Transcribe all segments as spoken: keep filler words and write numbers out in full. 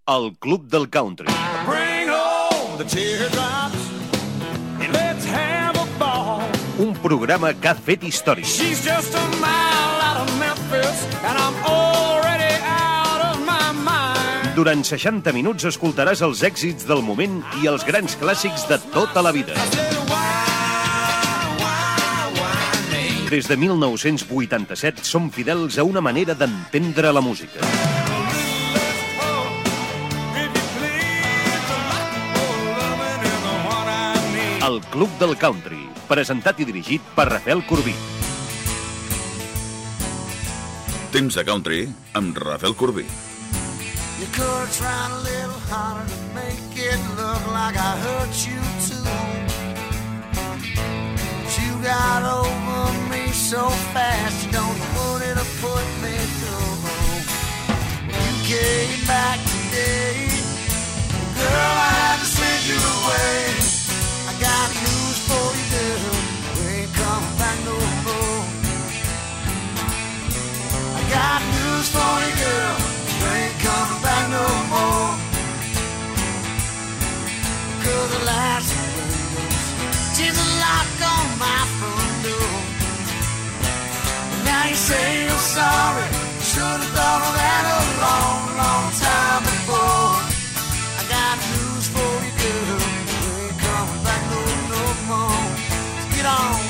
El Club del Country. Bring home the teardrops and let's have a ball. Un programa que ha fet història. She's just a mile out of Memphis and I'm already out of my mind. Durant seixanta minuts escoltaràs els èxits del moment i els grans clàssics de tota la vida. Des de mil nou-cents vuitanta-set som fidels a una manera d'entendre la música. El Club del Country, presentat i dirigit per Rafael Corbí. Temps de country amb Rafael Corbí. You could try a little harder to make it look like I hurt you too. But you got over me so fast, you don't know what it'll put me through. You came back today, girl, I had to send you away. I got news for you, girl, we ain't coming back no more. I got news for you, girl, we ain't coming back no more. Cause the last windows, she's a lock on my front door. Now you say you're sorry, should've thought of that a long, long time before. I got news for you, girl, we ain't coming back no, no more. So get on.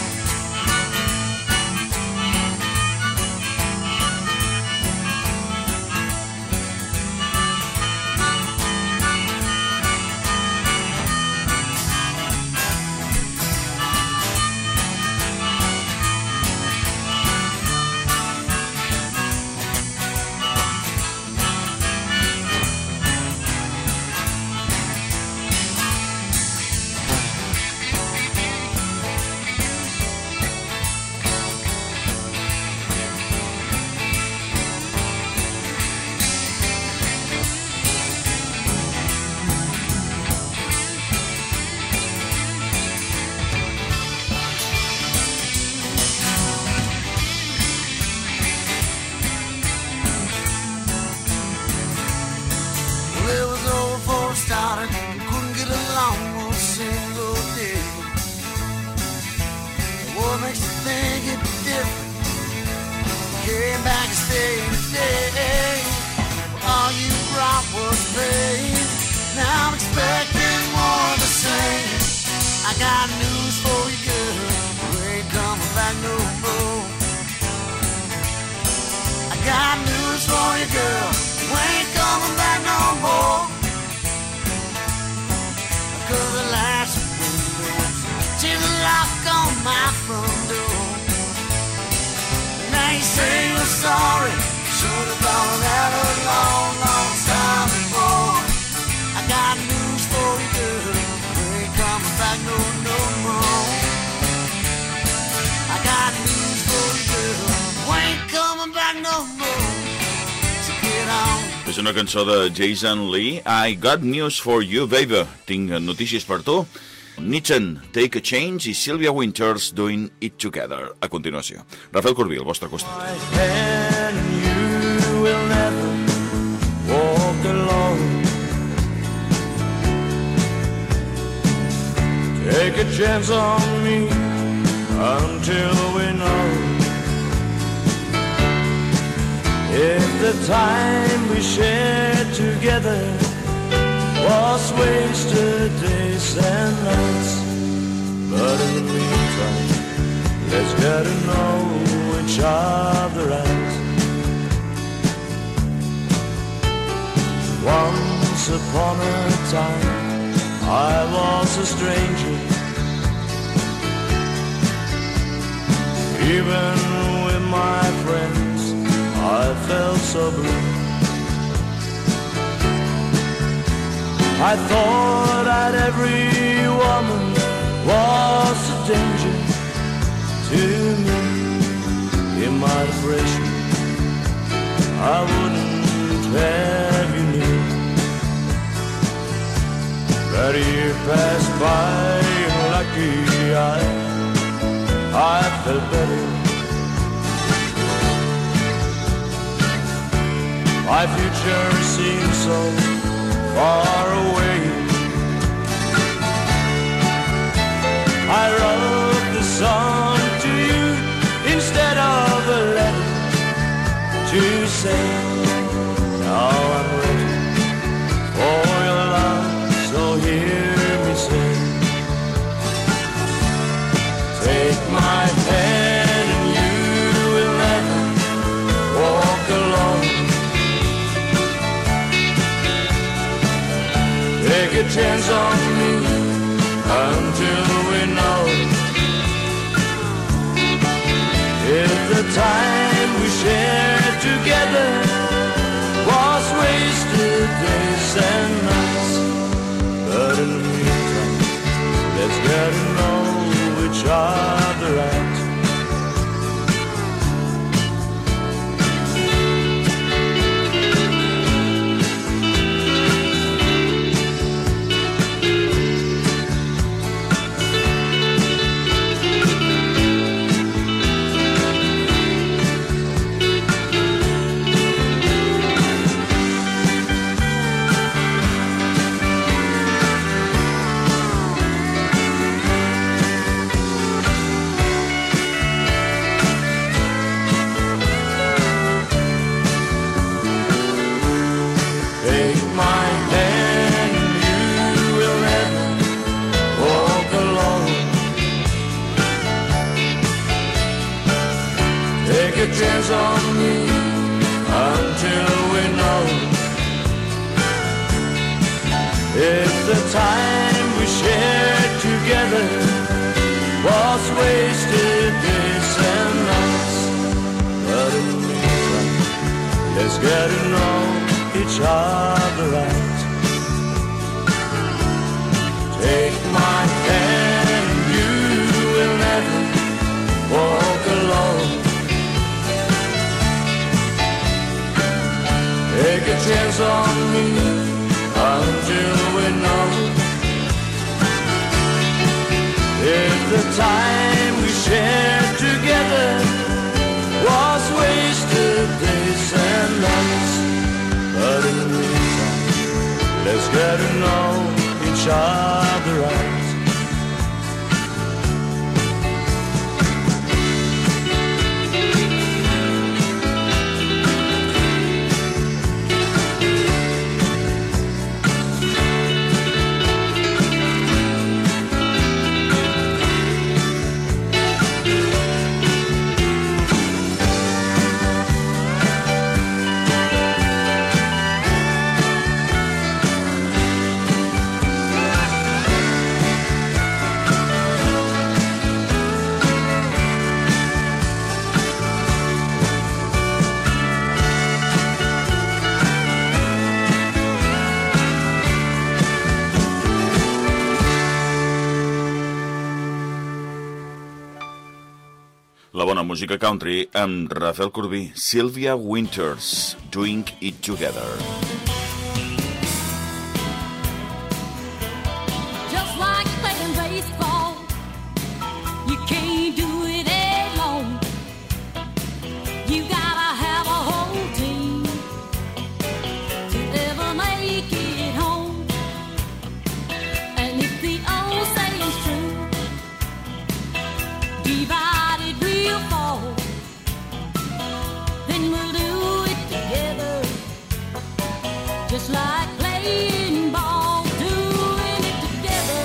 És una cançó de Jason Lee. I got news for you, baby. Tinc notícies per tu. Nitzen, Take a Change i Sylvia Winters, Doing It Together. A continuació, Rafael Corbí, al vostre costat. And you will never walk alone. Take a chance on me until we know if the time we shared together was wasted days and nights. But in the meantime, let's get to know each other out. Once upon a time, I was a stranger. Even with my friends, I felt so blue. I thought that every woman was a danger to me. In my depression, I wouldn't have you near. That year passed by, and lucky I, I felt better. My future seemed so Take a chance on me until we know if the time we shared together was wasted days and nights. But in the meantime, let's get to know each other right. Chance on me until we know if the time we shared together was wasted days and nights. But in the meantime, let's get to know each other right. Take my hand and you will never walk alone. Take a chance on me until we know if the time we shared together was wasted days and nights. But in the meantime, let's get to know each other right. La bona música country amb Rafael Corbí, Sylvia Winters, Doing It Together. Just like playing baseball, you can't do it alone. You gotta have a whole team to ever make it home. And if the old saying's true, divided we'll fall. Then we'll do it together, just like playing ball, doing it together,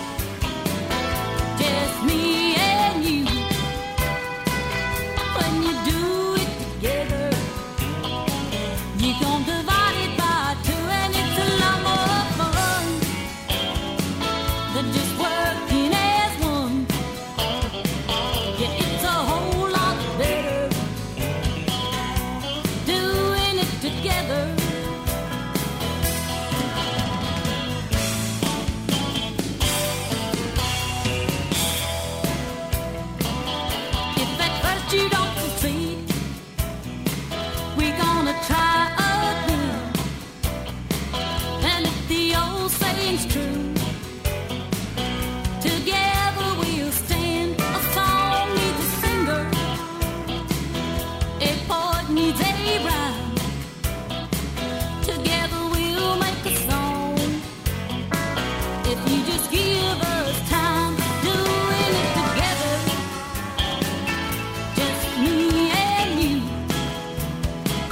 just me and you. When you do it together, you gon' divide it by two, and it's a lot more fun than just working as one. Yeah, it's a whole lot better doing it together. If at first you don't succeed, we're gonna try again. And if the old saying's true, together we'll stand. A song needs a singer, a poet needs a rhyme. Together we'll make a song, if you just give us time. Doing it together, just me and you.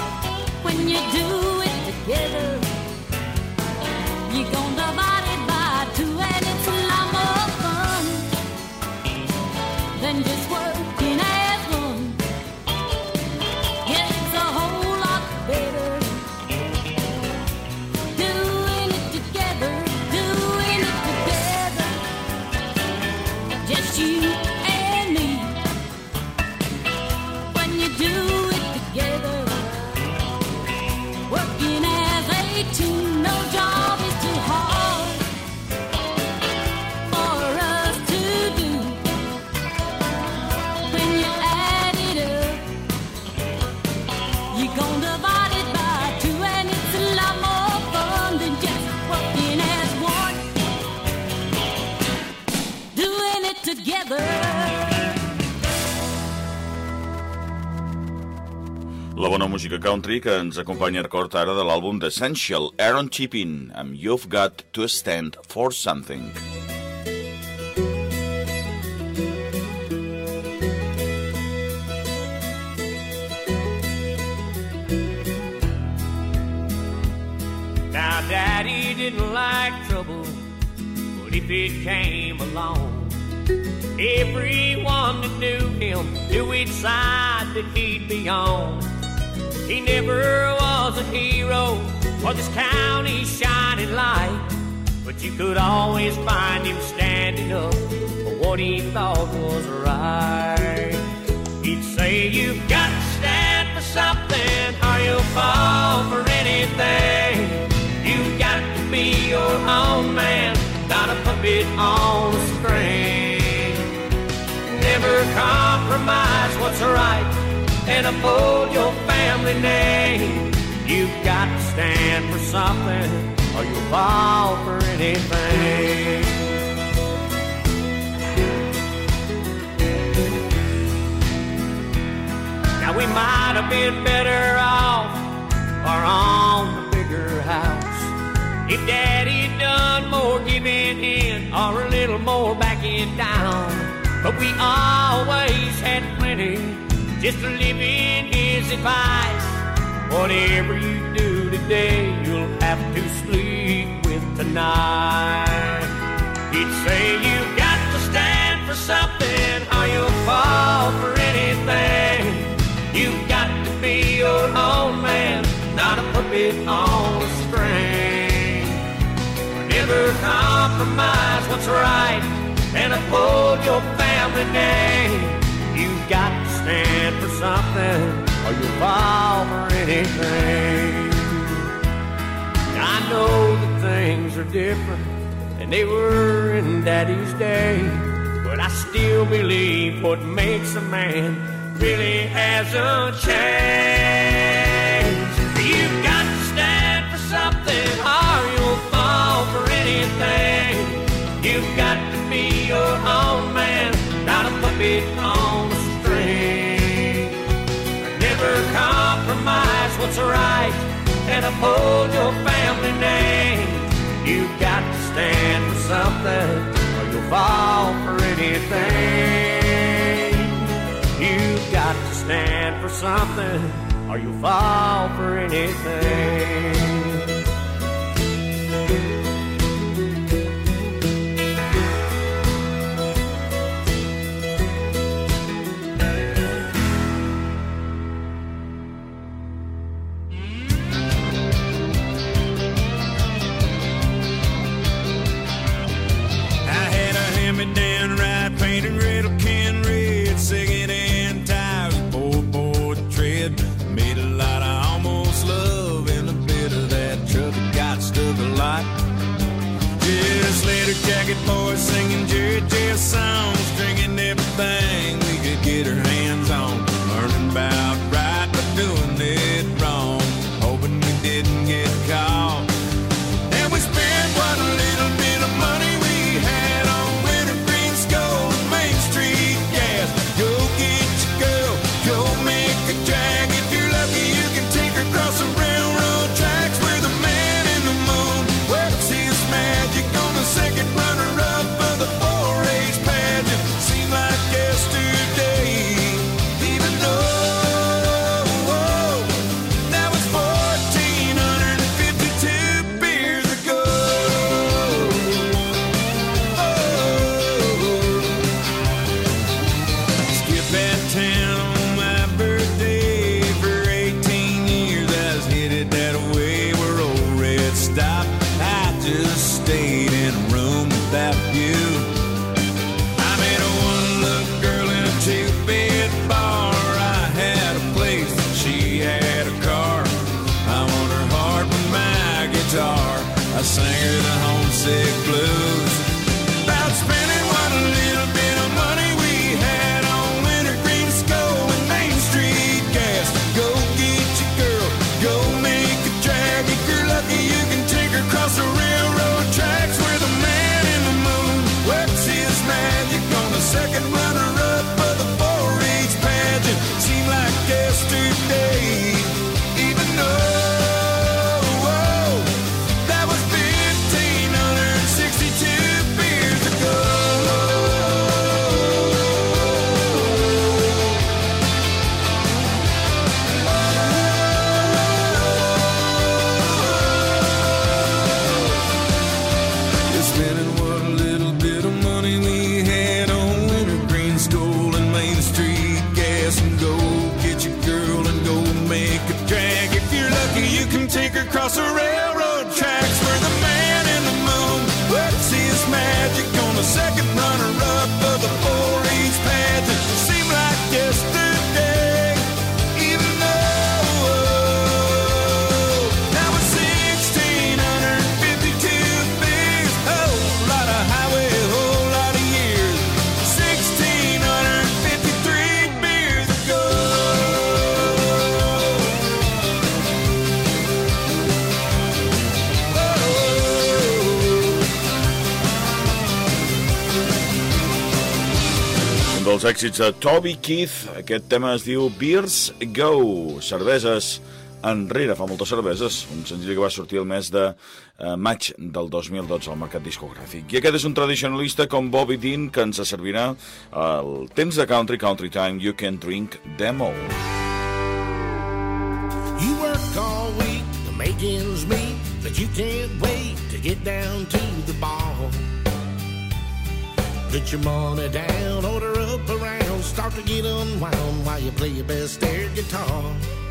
When you do it together, you gon' divide it by música country que ens acompanya record ara de l'àlbum d'Essential, Aaron Tippin, amb You've Got to Stand for Something. Now Daddy didn't like trouble, but if it came along, everyone that knew him knew which side that he'd be on. He never was a hero or this county's shining light, but you could always find him standing up for what he thought was right. He'd say, you've got to stand for something or you'll fall for anything. You've got to be your own man, not a puppet on a string. Never compromise what's right and uphold your family name. You've got to stand for something or you'll fall for anything. Now we might have been better off or on a bigger house if Daddy'd done more giving in or a little more backing down. But we always had plenty just to live in his advice. Whatever you do today, you'll have to sleep with tonight. He'd say, you've got to stand for something or you'll fall for anything. You've got to be your own man, not a puppet on a string. Never compromise what's right and uphold your family name. You've got to stand for something or you'll fall for anything. I know that things are different than they were in Daddy's day, but I still believe what makes a man really hasn't changed. You've got to stand for something or you'll fall for anything. You've got to be your own man, not a puppet on a string. Never compromise what's right and uphold your family name. You've got to stand for something or you'll fall for anything. You've got to stand for something or you'll fall for anything. Jacket boys singing Jerry Jeff songs, drinking everything we could get our hands on, learning about right but doing it wrong, hoping we didn't get caught. And we spent what little bit of money we had on wintergreen Skoal and Main Street gas. Go get your girl, go make a drag. If you're lucky you can take her across the railroad tracks where the man in the moon works his magic on the second runner-up of the four H pageant. Seemed like yesterday, even though whoa, that was fourteen fifty-two beers ago. Oh, skip that town on my birthday for eighteen years. I was headed that way where old Red stopped. I just stayed in a room without you. I met a one-look girl in a two-bed bar. I had a place, she had a car. I won her heart with my guitar. I sang her the homesick blues. About spending what little bit of money we had on wintergreen Skoal and Main Street gas. Go get your girl, go make a drag. If you're lucky you can take her across the railroad tracks where the man in the moon works his magic on the second runner-up of the four H pageant. Seemed like yesterday, dels èxits de Toby Keith. Aquest tema es diu Beers Go, cerveses enrere, fa moltes cerveses, un senzill que va sortir el mes de eh, maig del dos mil dotze al mercat discogràfic. I aquest és un tradicionalista com Bobby Dean que ens servirà el temps de country, country time, You Can Drink Them All. You work all week to make ends meet, but you can't wait to get down to the bar. Put your money down, order up around, start to get unwound while you play your best air guitar.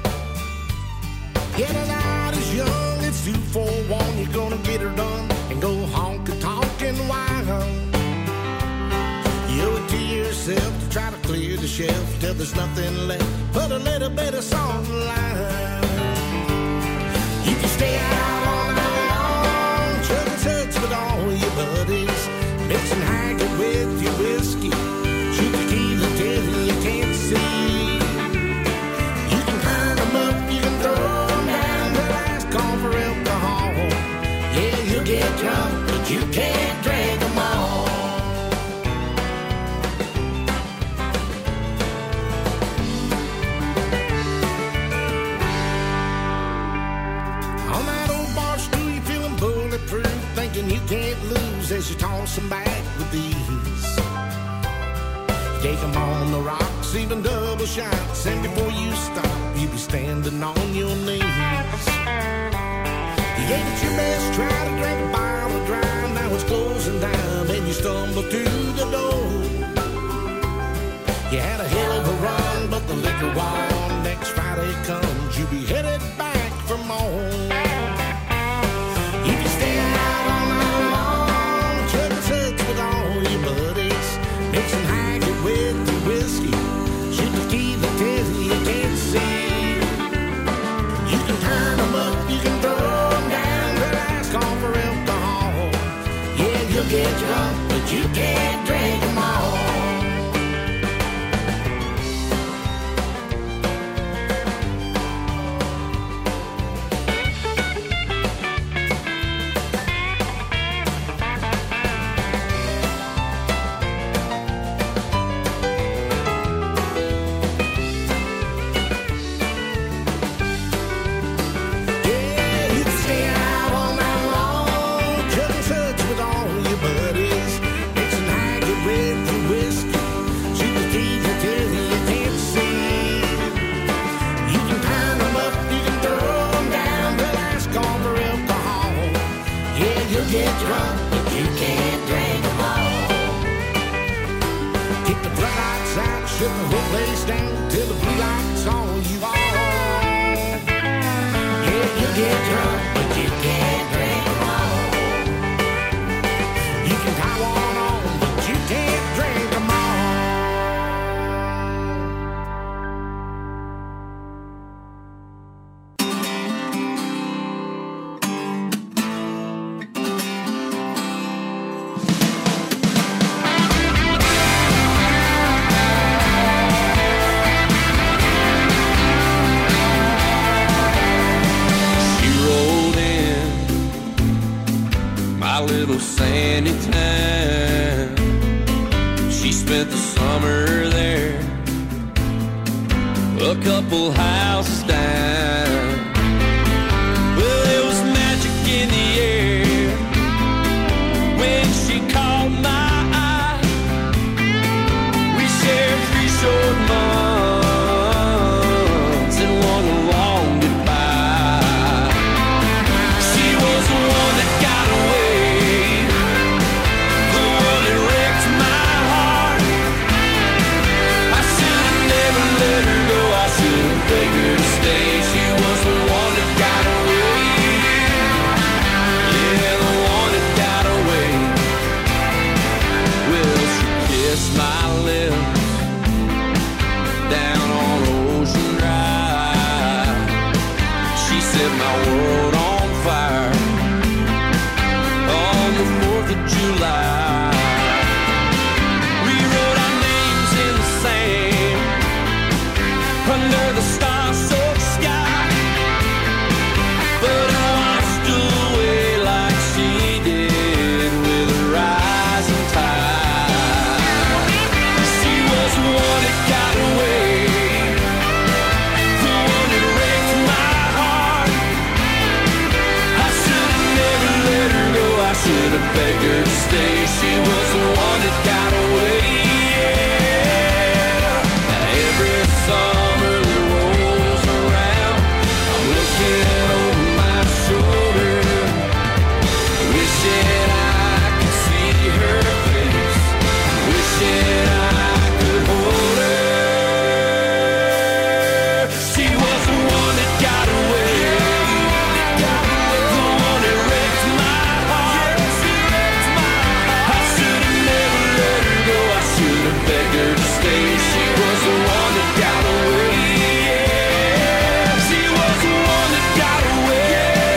Yeah, the night is young, it's two for one, you're gonna get her done and go honky-tonk and wild. You owe it to yourself to try to clear the shelf till there's nothing left, put a little bit of song line. You can stay out all night long, chug and such with all your buddies, mix and hang it with your whiskey, shoot tequila till you can't see. You can turn them up, you can throw them down, the last call for alcohol. Yeah, you'll get drunk, but you can't drink them all. On that old bar stool, you're feeling bulletproof, thinking you can't lose as you toss them back with ease. Take them on the rocks, even double shots, and before you stop, you be standing on your knees. You gave it your best, try to drink a bottle of dry, now it's closing down, and you stumble to the door. You had a hell of a run, but the liquor wall, next Friday comes, you be headed back for more. You can stay out all night long, chug and such with all your buddies, mix and hang it with the whiskey, shoot tequila till you can't see. You can turn them up, you can throw them down, the last call for alcohol. Yeah, you'll get drunk, but you can't drink them all. Get drunk, but you can't drink them all. Keep the floodlights out, shut the whole place down till the blue lights on you all. Yeah, you get drunk, but you can't drink them all. You can tie one on, but you can't drink them all. Sandy town. She spent the summer there, a couple houses down. Well, there was magic in the air when she caught my eye. We shared three short months and one long goodbye. She was the one that got away, let her go, I should've begged her to stay. She was have begged her to stay. She was the one that got away. Yeah. Every summer that rolls around, I'm looking over my shoulder, wishing I could see her face, wishing I could hold her. She was the one that got away, the one that wrecked my heart. I should have never let her go, I should have begged her to stay. She was the one that got away. She was the one that got away.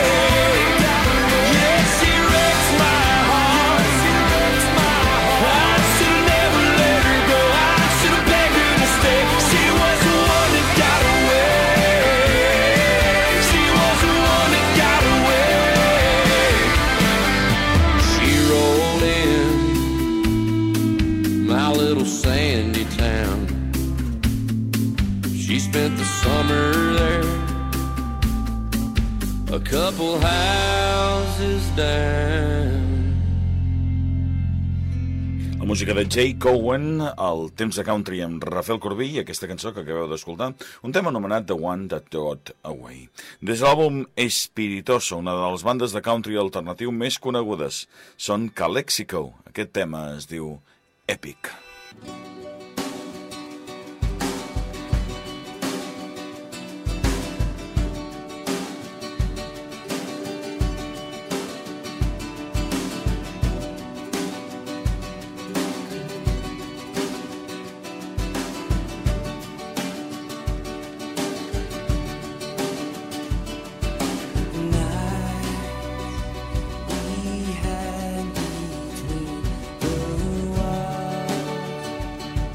Yeah, she wrecked my heart. I should have never let her go, I should have begged her to stay. She was the one that got away. She was the one that got away. She rolled in my little sandy town. She spent the summer there, a couple houses down. La música de Jay Cohen, el temps de country amb Rafael Corbí i aquesta cançó que acabeu d'escoltar, un tema anomenat The One That Got Away. Des de l'àlbum Espiritoso, una de les bandes de country alternatiu més conegudes, són Calexico. Aquest tema es diu Epic. We had between the walls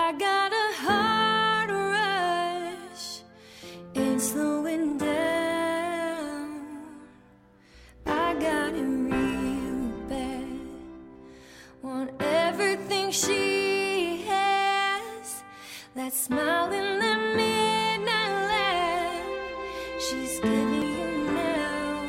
I got a heart rush, it's slowing down. I got it real bad, want everything she has, that smile in the midnight lamp she's giving you now.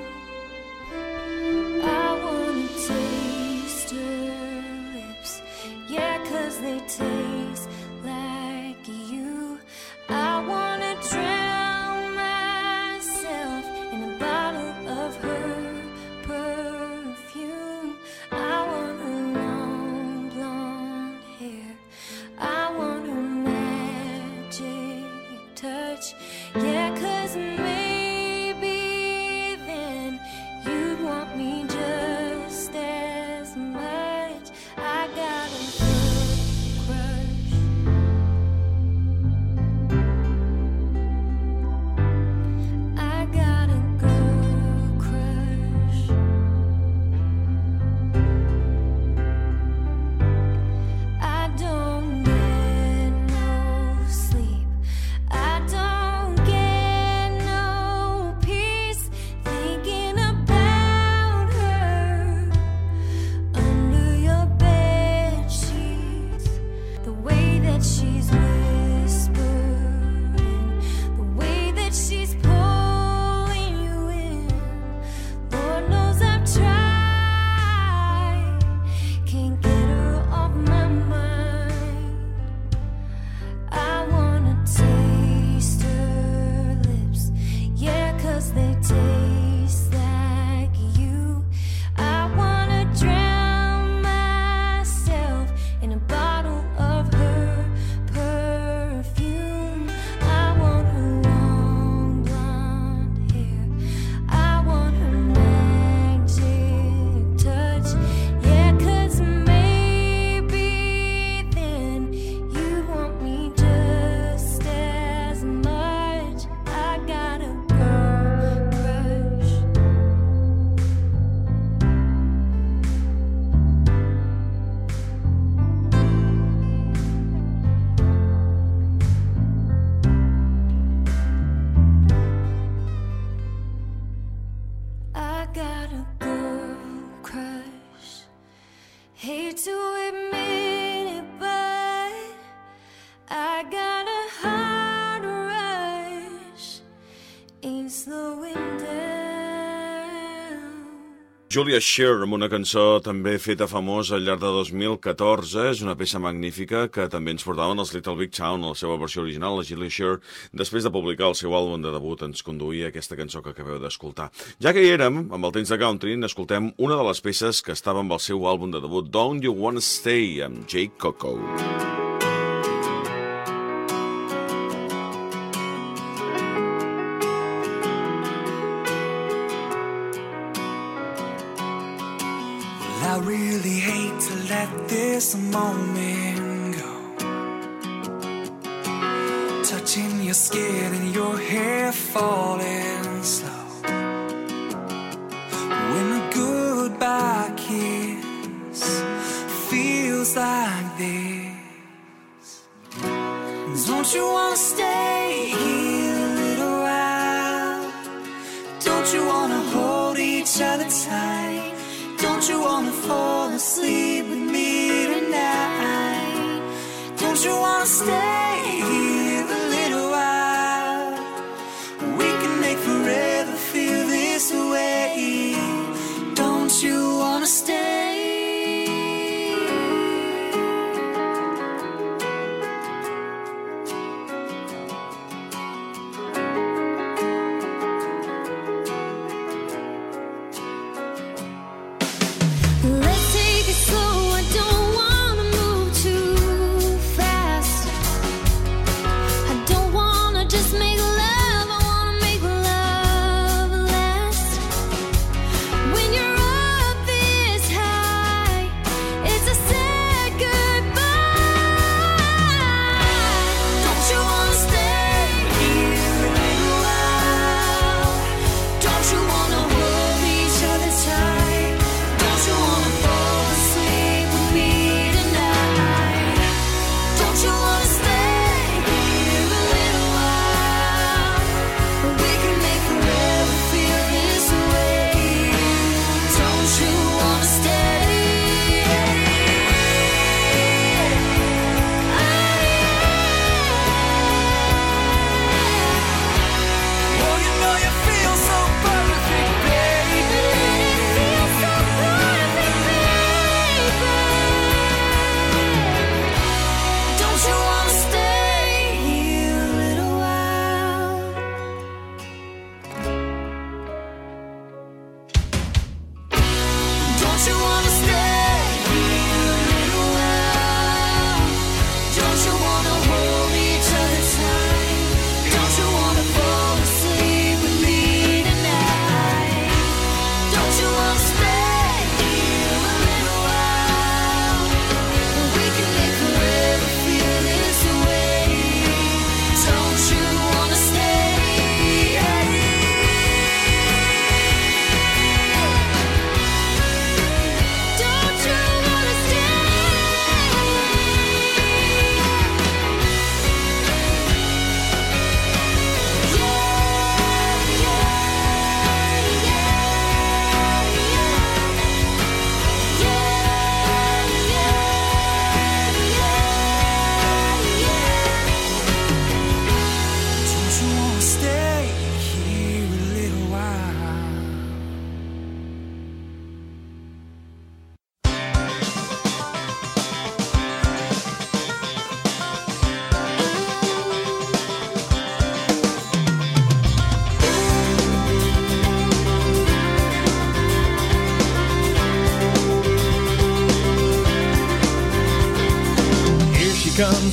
I wanna taste her lips, yeah, 'cause they taste like you. I wanna drown myself in a bottle of her perfume. I want her long blonde hair, I want her magic touch, yeah, 'cause maybe then you'd want me just as much. I got a good crush. I got a good crush. I don't get no sleep, I don't get no peace, thinking about her under your bed sheets. The way that she's whispering, the way that she's pulling you in. Lord knows I've tried, can't get her off my mind. I wanna taste her lips, yeah, 'cause they taste like you. I wanna drown myself in a bottle of her perfume. I want her long blonde hair, I want her magic touch, yeah, 'cause maybe then you want me just as much. I got a girl crush. I got a girl crush. Hate to admit it, but I got a heart rush, ain't slowing down. Julia Shear, amb una cançó també feta famosa al llarg de dos mil catorze, és una peça magnífica que també ens portaven els Little Big Town, la seva versió original, la Julia Shear, després de publicar el seu àlbum de debut, ens conduïa aquesta cançó que acabeu d'escoltar. Ja que hi érem, amb el temps de country, n'escoltem una de les peces que estava amb el seu àlbum de debut, Don't You Wanna Stay, amb Jake Coco. I really hate to let this moment go. Touching your skin and your hair falling slow. When a goodbye kiss feels like this. Don't you wanna stay here a little while? Don't you wanna hold each other tight? Don't you wanna fall asleep with me tonight? Don't you wanna stay here a little while? We can make forever feel this way. Don't you wanna stay? Let's take it slow, I don't wanna move too fast.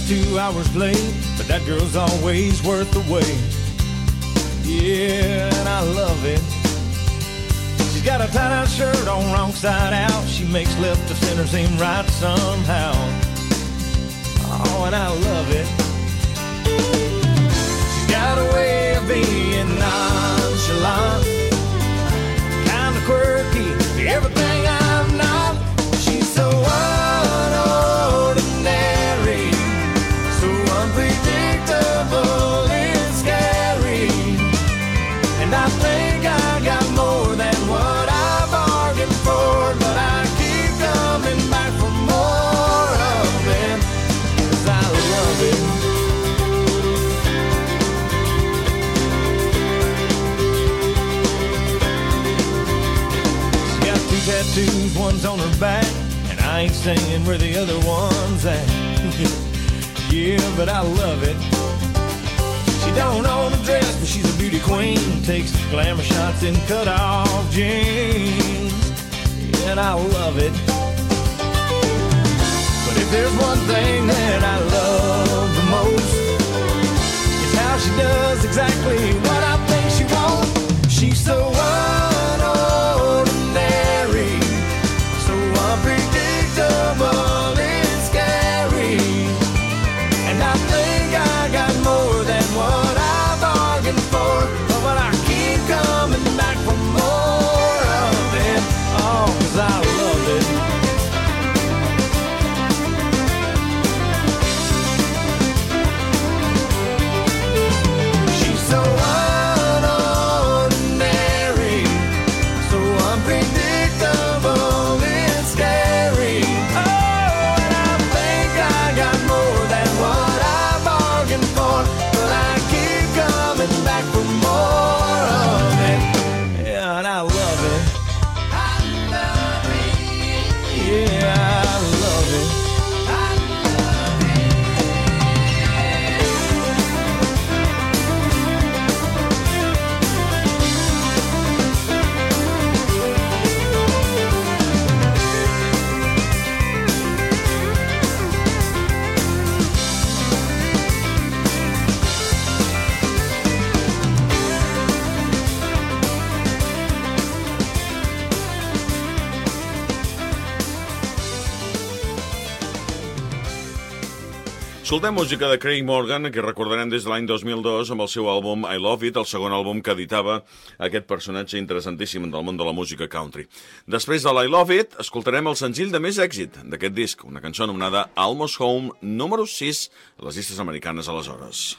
two hours late, but that girl's always worth the wait. Yeah, and I love it. She's got a tie-dye shirt on wrong side out. She makes left to center seem right somehow. Oh, and I love it. She's got a way of being nonchalant, kind of quirky, everything I'm not. She's so unordinary, so unpredictable, it's scary. And I think I got more than what I bargained for, but I keep coming back for more of it, 'cause I love it. She's got two tattoos, one's on her back, and I ain't saying where the other one's at. Yeah, but I love it. She don't own a dress, but she's a beauty queen. Takes glamour shots in cut-off jeans, and I love it. But if there's one thing that I love the most, it's how she does exactly what I think she wants. She's so unordinary, so unpredictable, it's scary. And I think I got more than what I bargained for, but I keep coming back for more of it. Oh, 'cause I love it. She's so unordinary, so unpredictable, it's scary. Oh, and I think I got more than what I bargained for, but I keep coming back for more of it. Yeah, and I love it. I love it. Yeah, I love it. I love it. Escoltem música de Craig Morgan, que recordarem des de l'any dos mil dos amb el seu àlbum I Love It, el segon àlbum que editava aquest personatge interessantíssim del món de la música country. Després de l'I Love It, escoltarem el senzill de més èxit d'aquest disc, una cançó anomenada Almost Home, número sis a les llistes americanes aleshores.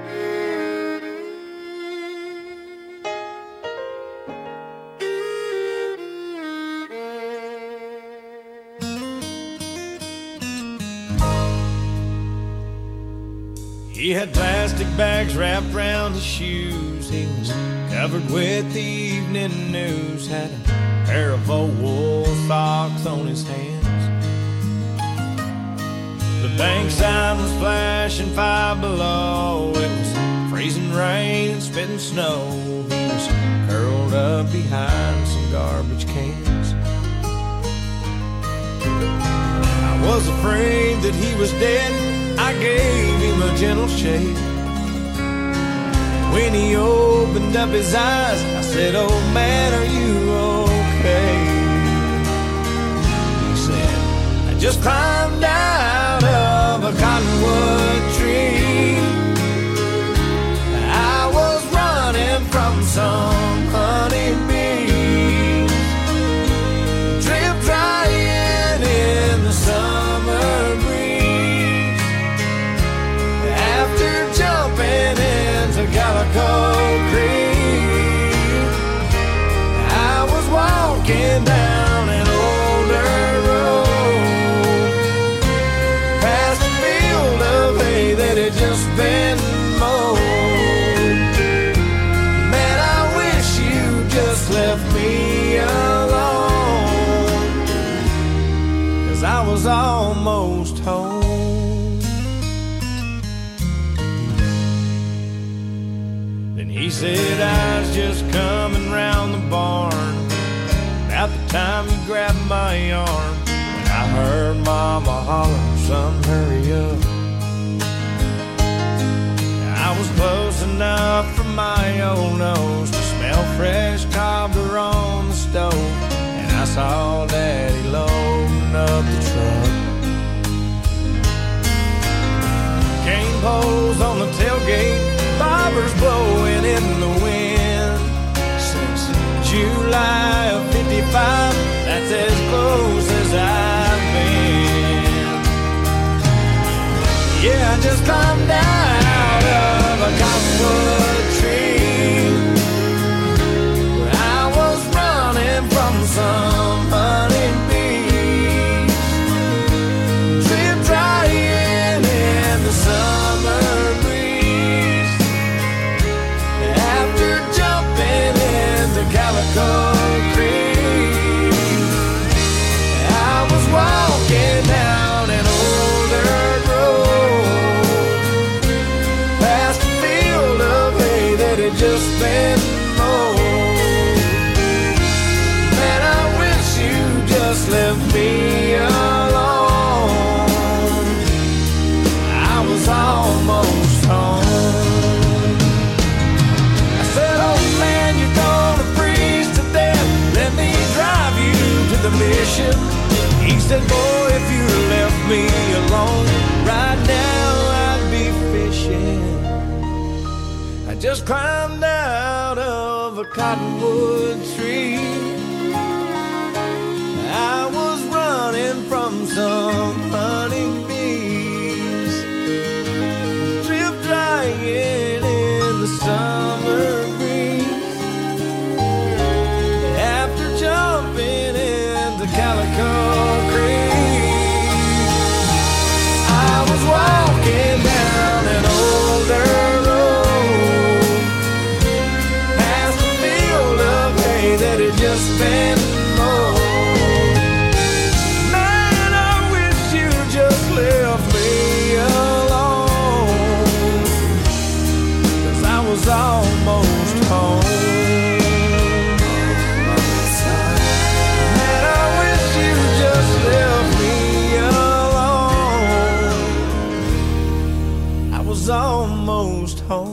He had plastic bags wrapped around his shoes. He was covered with the evening news. Had a pair of old wool socks on his hands. The bank sign was flashing five below. It was freezing rain and spitting snow. He was curled up behind some garbage cans. I was afraid that he was dead. I gave him a gentle shake. When he opened up his eyes, I said, "Oh man, are you okay?" He said, "I just climbed out of a cottonwood tree. I was running from some honeybees, drip drying in the summer breeze. After jumping into Calico Creek, I was walking down an old dirt road, past a field of hay that had just been mowed. Man, I wish you just left me alone, 'cause I was almost home." He said, "I was just coming round the barn about the time you grabbed my arm, when I heard Mama holler, 'Son, hurry up.' saw Daddy loading up the truck. Cane poles on the tailgate, bobbers blowing in the wind. Since July of fifty-five, that's as close as I've been. Yeah, I just climbed out of a cottonwood tree, where I was running from some honeybees, drip drying in the summer breeze. After jumping in the Calico Creek, I was walking down an old dirt road, past a field of hay that had just been mowed. Man, I wish you just left me alone. I was almost home. I said, oh man, you're gonna freeze to death, let me drive you to the mission. He said, boy, if you left me alone, right now I'd be fishing. I just climbed out of a cottonwood tree. I was running from some honeybees, drip drying in the summer breeze. After jumping in the Calico Creek, I was walking down an old dirt road, past a field of hay that had just been mowed. Man, I wish you just left me alone, 'cause I was almost home. Man, I wish you just left me alone. I was almost home.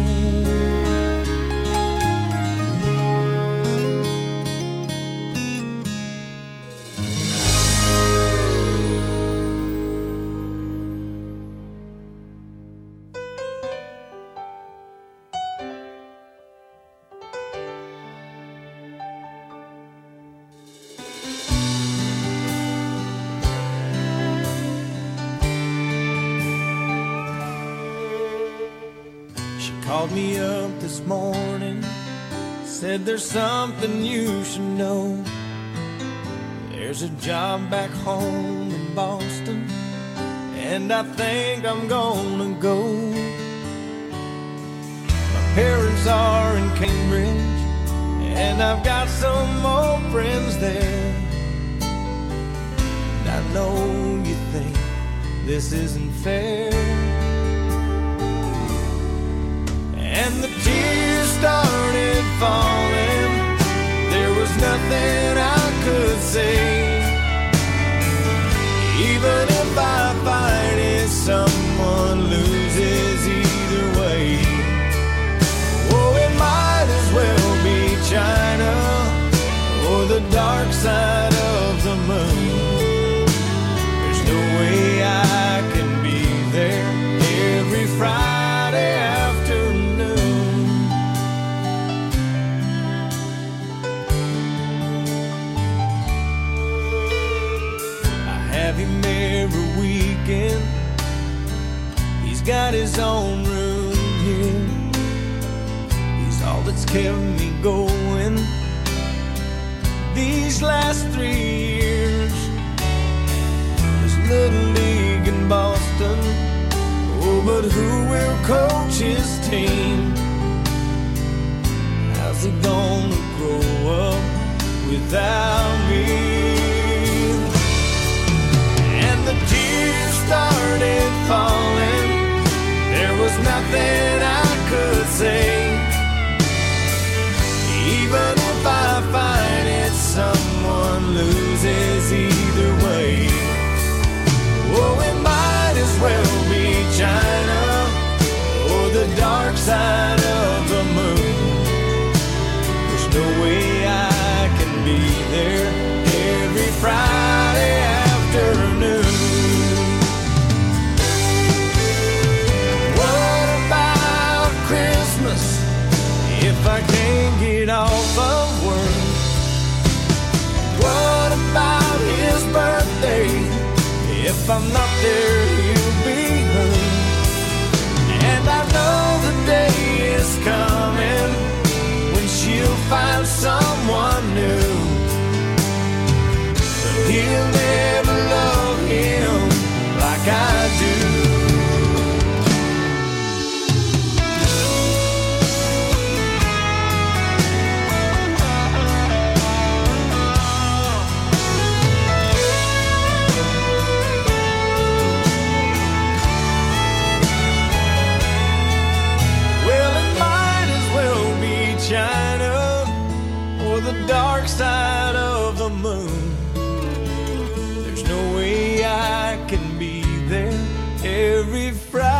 She called me up this morning, said there's something you should know. There's a job back home in Boston, and I think I'm gonna go. My parents are in Cambridge, and I've got some old friends there. And I know you think this isn't fair, and the tears started falling. There was nothing I could say. Even if I fight it, someone loses either way. Oh, it might as well be China or the dark side of the moon. There's no way I can be there every Friday afternoon. I have him every weekend. He's got his own room here. He's all that's kept me going these last three years. There's Little League in Boston, oh, but who will coach his team? How's he gonna grow up without me? And the tears started falling. There was nothing I could say. Even if I fight it, someone loses either way. Oh, it might as well be China or the dark side of the moon. There's no way I can be there if I'm not there, you'll be home. And I know the day is coming when she'll find someone new, but he'll never love him like I do. Dark side of the moon. There's no way I can be there every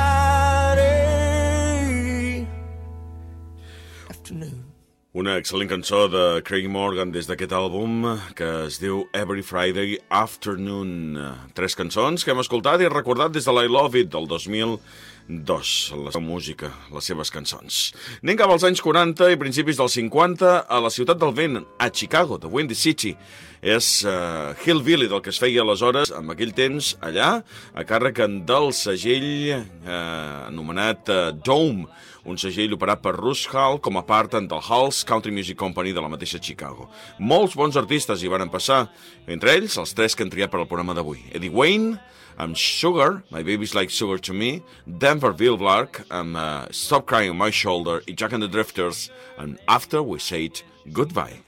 Friday afternoon. Una excel·lent cançó de Craig Morgan des d'aquest àlbum que es diu Every Friday Afternoon. Tres cançons que hem escoltat i recordat des de l'I Love It del dos mil dos, la seva música, les seves cançons. Anem cap als anys quaranta i principis dels cinquanta a la ciutat del vent, a Chicago, the Windy City. És uh, Hillbilly del que es feia aleshores, en aquell temps, allà, a càrrec del segell uh, anomenat uh, Dome, un segell operat per Russ Hall com a part del Hall's Country Music Company de la mateixa Chicago. Molts bons artistes hi van passar, entre ells els tres que han triat per al programa d'avui. Eddie Wayne, amb Sugar, My Baby's Like Sugar to Me, Denver Bill Clark, amb uh, Stop Crying on My Shoulder, i Jack and the Drifters, and After We Said Goodbye.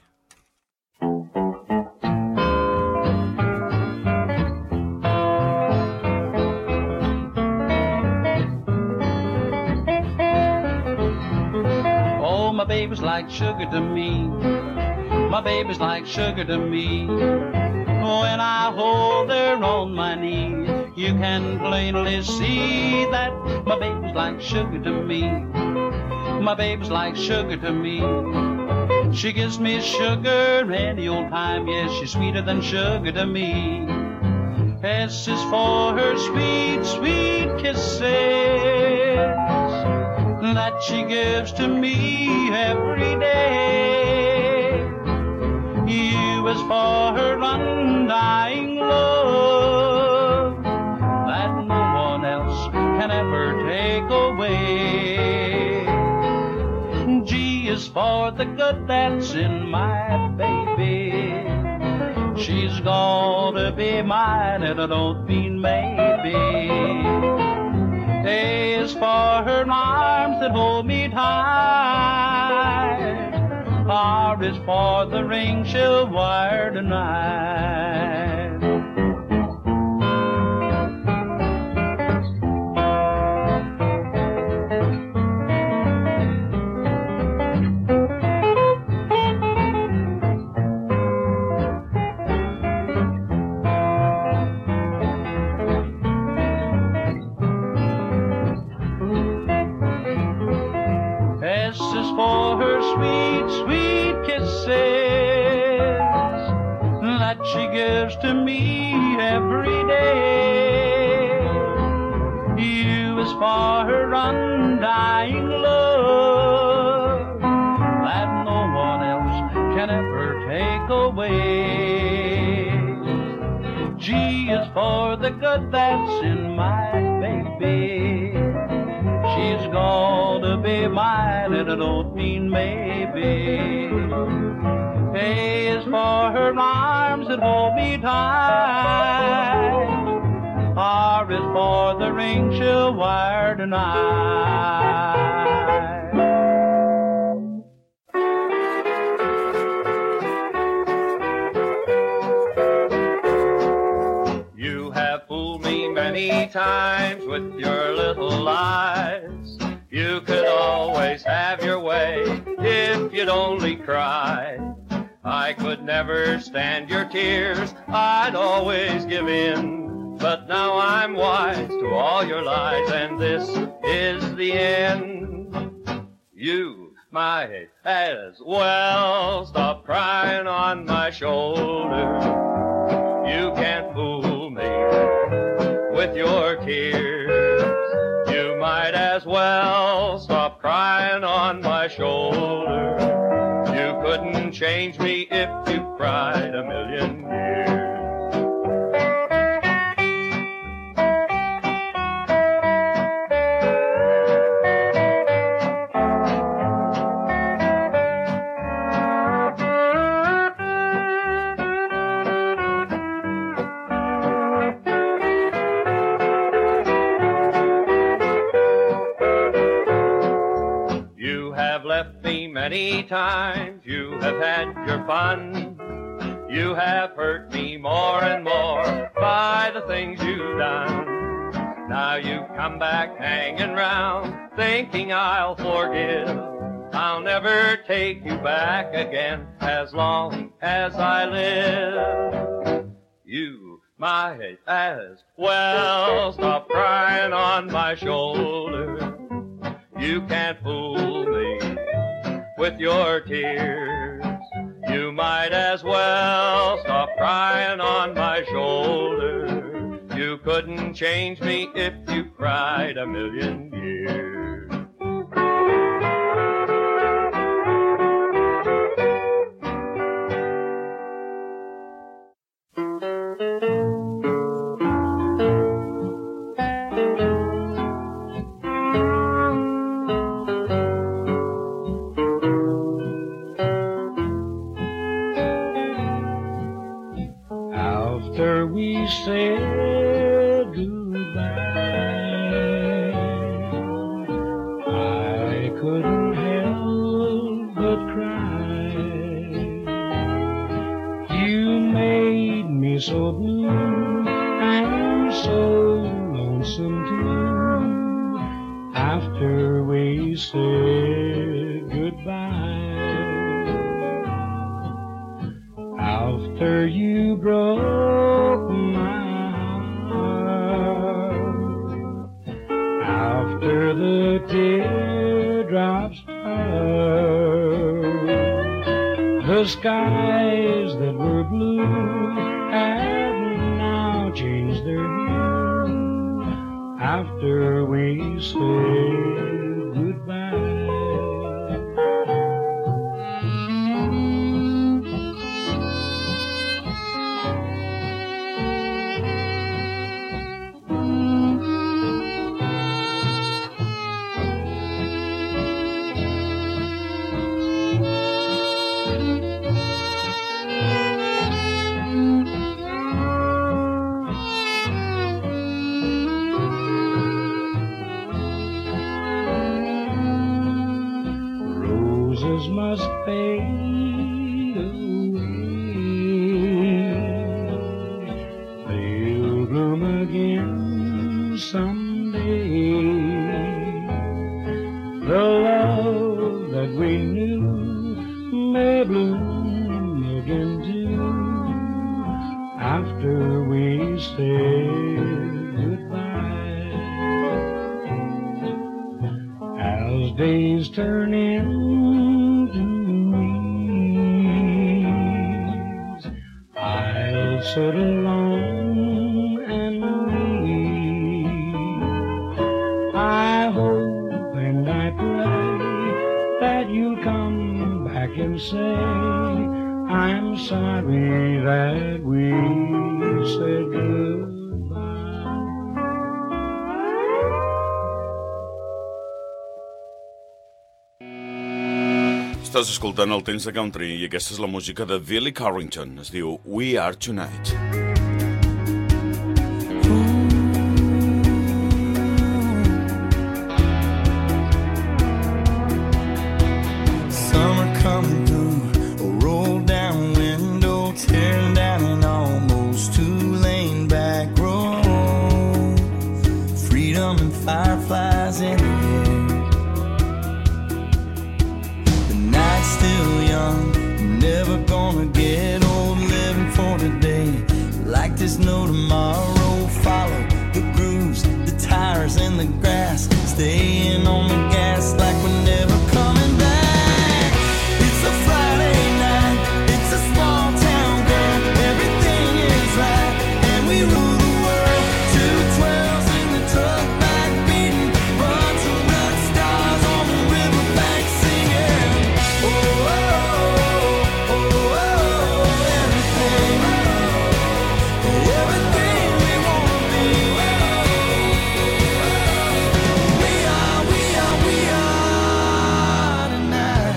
Oh, my baby's like sugar to me. My baby's like sugar to me. When I hold her on my knee, you can plainly see that my baby's like sugar to me. My baby's like sugar to me. She gives me sugar any old time, yes, she's sweeter than sugar to me. S is for her sweet, sweet kisses that she gives to me every day. U is for her undying love that no one else can ever take away. G is for the good that's in my baby. She's gonna be mine and I don't mean maybe. A is for her arms that hold me tight. R is for the ring she'll wear tonight. S is for her sweet, sweet kisses that she gives to me every day. U is for her undying love that no one else can ever take away. G is for the good that's in my baby. She's gonna be mine and I don't mean maybe. A is for her arms that hold me tight. R is for the ring she'll wear tonight. You have fooled me many times with your little lies. You could always have your way if you'd only cry. I could never stand your tears, I'd always give in. But now I'm wise to all your lies, and this is the end. You might as well stop crying on my shoulder. You can't fool me with your tears. You might as well stop crying on my shoulder. You couldn't change me if you cried a million years. You have left me many times, you have had your fun. You have hurt me more and more by the things you've done. Now you come back hanging round, thinking I'll forgive. I'll never take you back again as long as I live. You might as well stop crying on my shoulder. You can't fool me with your tears. You might as well stop crying on my shoulder. You couldn't change me if you cried a million years. After we said goodbye, I couldn't help but cry. You made me so blue and so lonesome too. After we said goodbye, after you broke my heart, after the teardrops fell, the skies that were blue have now changed their hue. After we said goodbye. Roses must fade away. They'll bloom again someday. The love that we knew may bloom again too. After we said goodbye, as days turn into weeks, I'll sit alone and weep. I hope and I pray that you'll come back and say, I'm sorry that we said goodbye. Estàs escoltant el Temps de Country i aquesta és la música de Billy Carrington. Es diu We Are Tonight. Summer coming through, a roll down window, tearing down an almost two-lane back road. Freedom and fireflies in the air. The night's still young, never gonna get old, living for today. Like there's no tomorrow, follow the grooves, the tires and the grass, staying on the gas like we're never coming back. It's a Friday night, it's a small town girl, everything is right, and we rule the world. Two twelves in the truck back beating, bunch of rock stars on the riverbank singing. Oh, oh, oh, oh, oh, everything, everything we wanna be. We are, we are, we are tonight.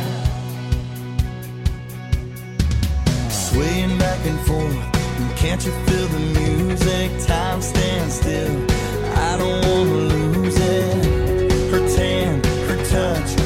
Swaying back and forth, and can't you feel the music? Time stands still, I don't wanna lose it. Her tan, her touch,